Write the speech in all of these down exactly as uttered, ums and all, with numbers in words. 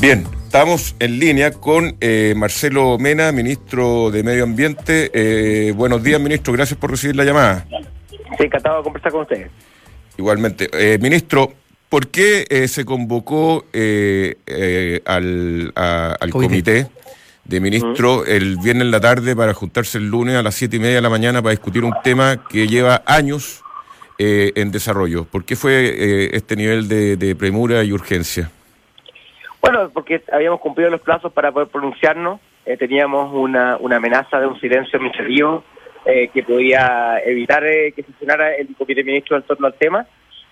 Bien, estamos en línea con eh, Marcelo Mena, ministro de Medio Ambiente. Eh, buenos días, ministro, gracias por recibir la llamada. Sí, encantado de conversar con ustedes. Igualmente. Eh, ministro, ¿por qué eh, se convocó eh, eh, al, a, al comité de ministros uh-huh. el viernes en la tarde para juntarse el lunes a las siete y media de la mañana para discutir un tema que lleva años eh, en desarrollo? ¿Por qué fue eh, este nivel de, de premura y urgencia? Bueno, porque habíamos cumplido los plazos para poder pronunciarnos, eh, teníamos una, una amenaza de un silencio administrativo eh, que podía evitar eh, que sesionara el comité de ministros en torno al tema,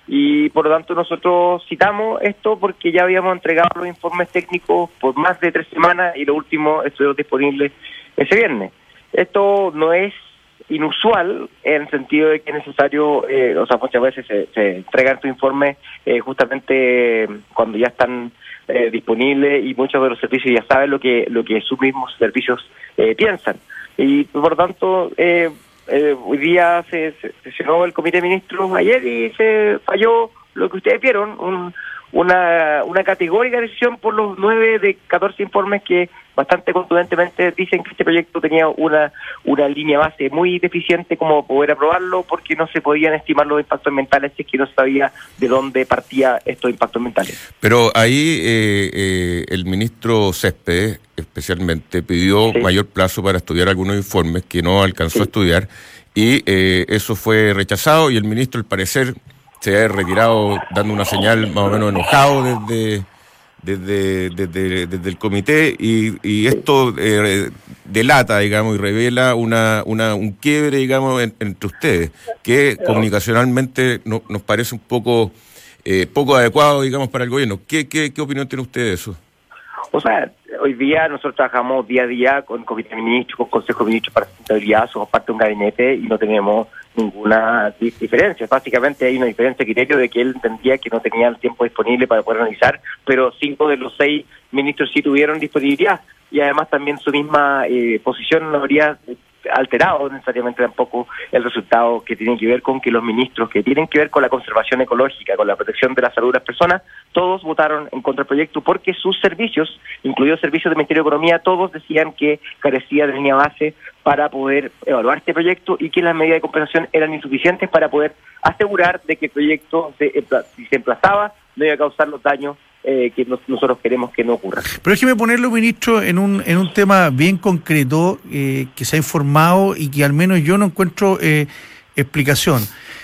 y por lo tanto nosotros citamos esto porque ya habíamos entregado los informes técnicos por más de tres semanas y los últimos estuvieron disponibles ese viernes. Esto no es inusual en el sentido de que es necesario, eh, o sea, muchas veces se, se entregan estos informes eh, justamente cuando ya están eh, disponibles y muchos de los servicios ya saben lo que lo que sus mismos servicios eh, piensan. Y por lo tanto, eh, eh, hoy día se, se sesionó el comité de ministros ayer y se falló lo que ustedes vieron, un, una, una categórica decisión por los nueve de catorce informes que bastante contundentemente dicen que este proyecto tenía una una línea base muy deficiente como poder aprobarlo porque no se podían estimar los impactos ambientales si es que no sabía de dónde partía estos impactos ambientales. Pero ahí eh, eh, el ministro Céspedes especialmente pidió sí. mayor plazo para estudiar algunos informes que no alcanzó sí. a estudiar y eh, eso fue rechazado y el ministro al parecer se ha retirado dando una señal más o menos enojado desde desde desde, desde el comité y, y esto eh, delata, digamos, y revela una una un quiebre, digamos, en, entre ustedes, que comunicacionalmente no, nos parece un poco eh, poco adecuado, digamos, para el gobierno. ¿Qué, qué, qué opinión tiene usted de eso? O sea, hoy día nosotros trabajamos día a día con comité de ministros, con consejo de ministros para sustentabilidad, somos parte de un gabinete y no tenemos ninguna diferencia. Básicamente hay una diferencia de criterio de que él entendía que no tenía el tiempo disponible para poder analizar, pero cinco de los seis ministros sí tuvieron disponibilidad y además también su misma eh, posición no habría alterado necesariamente tampoco el resultado que tiene que ver con que los ministros que tienen que ver con la conservación ecológica, con la protección de la salud de las personas, todos votaron en contra del proyecto porque sus servicios, incluidos servicios del Ministerio de Economía, todos decían que carecía de línea base para poder evaluar este proyecto y que las medidas de compensación eran insuficientes para poder asegurar de que el proyecto, se, si se emplazaba, no iba a causar los daños Eh, que nos, nosotros queremos que no ocurra. Pero déjeme ponerlo, ministro, en un en un tema bien concreto eh, que se ha informado y que al menos yo no encuentro eh, explicación.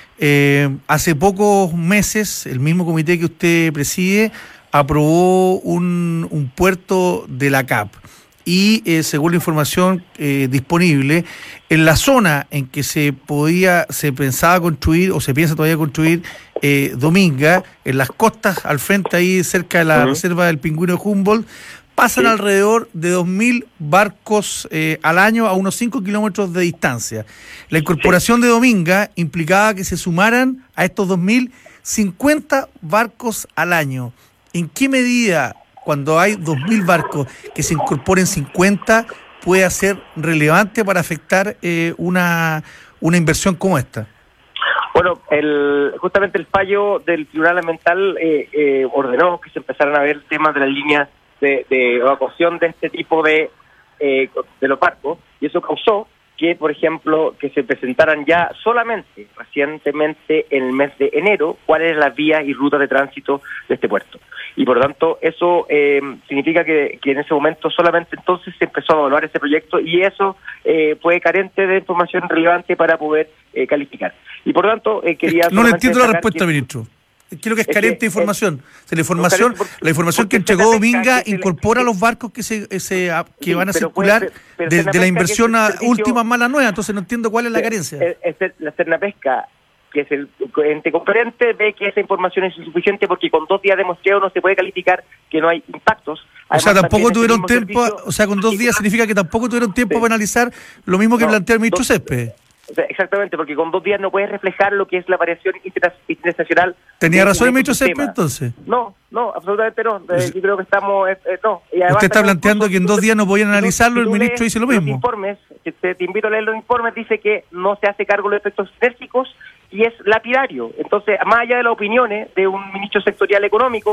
Eh, hace pocos meses el mismo comité que usted preside aprobó un, un puerto de la C A P y eh, según la información eh, disponible, en la zona en que se podía, se pensaba construir o se piensa todavía construir eh, Dominga, en las costas al frente ahí cerca de la uh-huh. reserva del Pingüino de Humboldt, pasan sí. alrededor de dos mil barcos eh, al año a unos cinco kilómetros de distancia. La incorporación sí. de Dominga implicaba que se sumaran a estos dos mil cincuenta barcos al año. ¿En qué medida, cuando hay dos mil barcos, que se incorporen cincuenta, puede ser relevante para afectar eh, una, una inversión como esta? Bueno, el, justamente el fallo del Tribunal Ambiental eh, eh, ordenó que se empezaran a ver temas de las líneas de, de evacuación de este tipo de, eh, de los barcos, y eso causó que, por ejemplo, que se presentaran ya solamente, recientemente, en el mes de enero, cuáles eran las vías y rutas de tránsito de este puerto. Y por lo tanto, eso eh, significa que, que en ese momento solamente entonces se empezó a evaluar ese proyecto y eso eh, fue carente de información relevante para poder eh, calificar. Y por lo tanto, eh, quería... No le entiendo la respuesta, que, ministro. Creo que es, es carente que, de información. Es, la información, por, la información que entregó Dominga incorpora se, los barcos que se, se que sí, van a circular puede, pero, pero de, de la inversión a última mala nueva. Entonces no entiendo cuál es la carencia. Es, es la Cernapesca, que es el ente competente, ve que esa información es insuficiente porque con dos días de muestreo no se puede calificar que no hay impactos. Además, o sea, tampoco tuvieron tiempo, servicio, o sea, con dos días significa que tampoco tuvieron tiempo sí. para analizar lo mismo que no, plantea el ministro Céspedes. O sea, exactamente, porque con dos días no puedes reflejar lo que es la variación internacional. ¿Tenía razón el ministro Céspedes entonces? No, no, absolutamente no. Eh, yo creo que estamos... Eh, no. Y además, usted está planteando que en dos días no podían analizarlo, el ministro dice lo mismo. Los informes, te, te invito a leer los informes, dice que no se hace cargo de los efectos sinérgicos y es lapidario. Entonces, más allá de las opiniones de un ministro sectorial económico,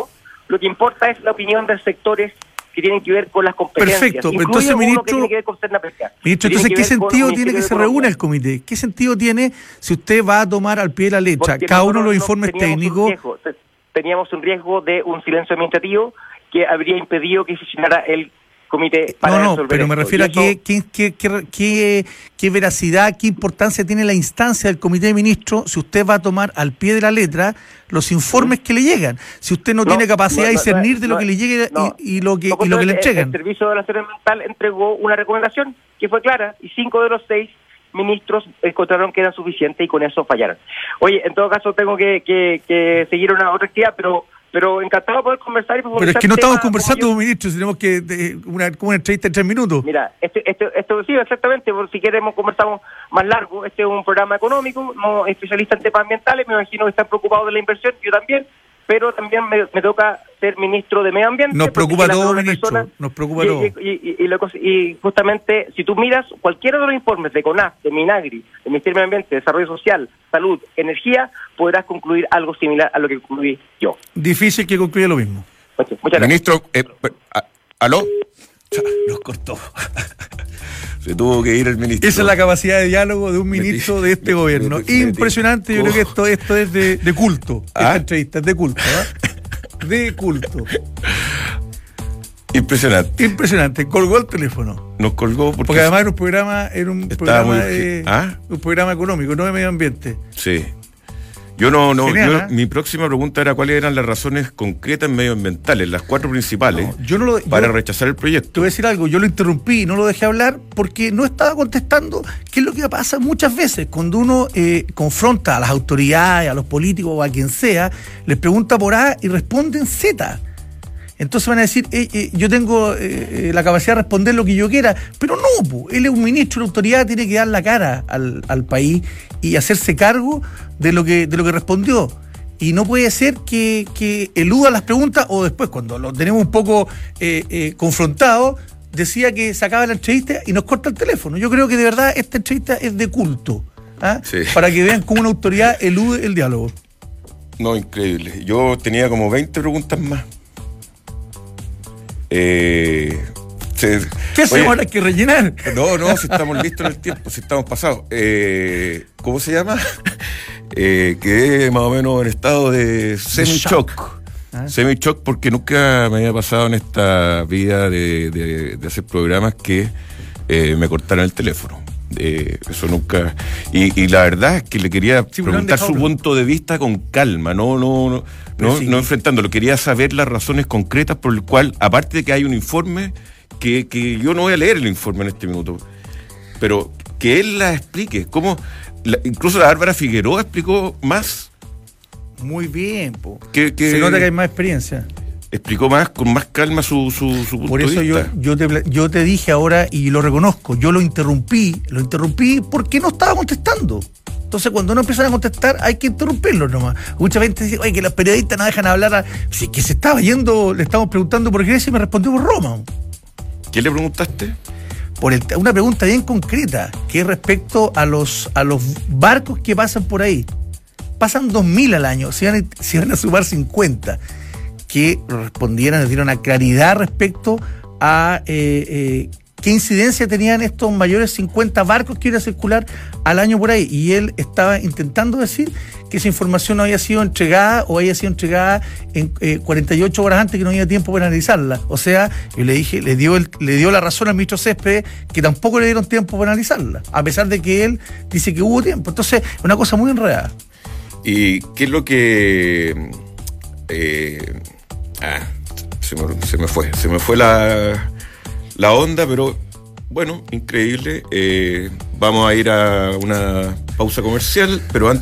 lo que importa es la opinión de sectores que tienen que ver con las competencias. Perfecto, incluye entonces, uno ministro, que tiene que ver con Cernapesca. Ministro, entonces, ¿qué sentido tiene que se reúna el comité? ¿Qué sentido tiene si usted va a tomar al pie de la letra Porque cada uno de los no informes teníamos técnicos? Un riesgo, teníamos un riesgo de un silencio administrativo que habría impedido que sesionara el comité para no, no, resolver pero me esto. refiero Y a qué, qué, qué, qué, qué, qué veracidad, qué importancia tiene la instancia del comité de ministros si usted va a tomar al pie de la letra los informes que le llegan. Si usted no, no tiene capacidad no, no, de discernir no, de lo que le llegue no, y, y lo que, no, y lo que le el, entregan. El Servicio de la Salud Mental entregó una recomendación que fue clara y cinco de los seis ministros encontraron que era suficiente y con eso fallaron. Oye, en todo caso tengo que, que, que seguir una otra actividad, pero pero encantado de poder conversar y Pero es que no estamos conversando, ministro, tenemos que de, una, como una entrevista en tres minutos. Mira, este, este, esto sí, exactamente, por si queremos conversamos más largo. Este es un programa económico, no especialista en temas ambientales, me imagino que están preocupados de la inversión, yo también, pero también me, me toca ser ministro de Medio Ambiente. Nos preocupa todo, ministro, persona, nos preocupa y, todo. Y, y, y, lo, y justamente, si tú miras cualquiera de los informes de CONAF, de Minagri, del Ministerio de Medio Ambiente, Desarrollo Social, Salud, Energía, podrás concluir algo similar a lo que concluí yo. Difícil que concluya lo mismo. Muchas, muchas Ministro, eh, ¿aló? Nos cortó. Se tuvo que ir el ministro. Esa es la capacidad de diálogo de un ministro de este me, gobierno. Me, me, Impresionante, me, yo creo que esto, esto es de, de culto. ¿Ah? Esta entrevista es de culto, ¿eh? De culto. Impresionante. Impresionante. Colgó el teléfono. Nos colgó porque, porque además era un programa, era un programa, de, ¿Ah? un programa económico, no de medio ambiente. Sí. Yo no, no, Genial, yo, ¿eh? Mi próxima pregunta era cuáles eran las razones concretas medioambientales, las cuatro principales, no, yo no lo, para yo, rechazar el proyecto. Te voy a decir algo, yo lo interrumpí, no lo dejé hablar porque no estaba contestando, qué es lo que pasa muchas veces cuando uno eh, confronta a las autoridades, a los políticos o a quien sea, les pregunta por A y responden Z. Entonces van a decir, eh, eh, yo tengo eh, la capacidad de responder lo que yo quiera, pero no, po, él es un ministro, una autoridad, tiene que dar la cara al, al país y hacerse cargo de lo que, de lo que respondió. Y no puede ser que, que eluda las preguntas o después, cuando lo tenemos un poco eh, eh, confrontado, decía que se acaba la entrevista y nos corta el teléfono. Yo creo que de verdad esta entrevista es de culto, ¿ah? Sí. Para que vean cómo una autoridad elude el diálogo. No, increíble. Yo tenía como veinte preguntas más. Eh, se, ¿Qué hacemos ahora? ¿Hay que rellenar? No, no, si estamos listos en el tiempo, si estamos pasados. Eh, ¿Cómo se llama? Eh, quedé más o menos en estado de semi-shock. ¿Ah? Semi-shock porque nunca me había pasado en esta vida de, de, de hacer programas que eh, me cortaran el teléfono. Eh, eso nunca. Y, y la verdad es que le quería sí, preguntar su punto de vista con calma, no, no, no, no, sí. no enfrentándolo. Quería saber las razones concretas por el cual, aparte de que hay un informe que, que yo no voy a leer el informe en este minuto, pero que él la explique. ¿Cómo? La, incluso la Bárbara Figueroa explicó más. Muy bien, po. Que, que, se nota que hay más experiencia. Explicó más, con más calma su, su, su punto Por eso de vista. yo, yo, te, yo te dije ahora, y lo reconozco, yo lo interrumpí, lo interrumpí porque no estaba contestando. Entonces cuando no empiezan a contestar hay que interrumpirlo nomás. Mucha gente dice, oye, que los periodistas no dejan hablar a... Sí, que se estaba yendo, le estamos preguntando por Grecia y me respondió por Roma. ¿Qué le preguntaste? Por el, una pregunta bien concreta, que es respecto a los, a los barcos que pasan por ahí. Pasan dos mil al año, se van, se van a sumar cincuenta. Que respondieran, les dieron una claridad respecto a eh, eh, qué incidencia tenían estos mayores cincuenta barcos que iban a circular al año por ahí. Y él estaba intentando decir que esa información no había sido entregada o había sido entregada en eh, cuarenta y ocho horas antes, que no había tiempo para analizarla. O sea, yo le dije, le dio, el, le dio la razón al ministro Céspedes que tampoco le dieron tiempo para analizarla, a pesar de que él dice que hubo tiempo. Entonces, una cosa muy enredada. ¿Y qué es lo que... Eh... Ah, se me, se me fue, se me fue la, la onda, pero bueno, increíble. Eh, vamos a ir a una pausa comercial, pero antes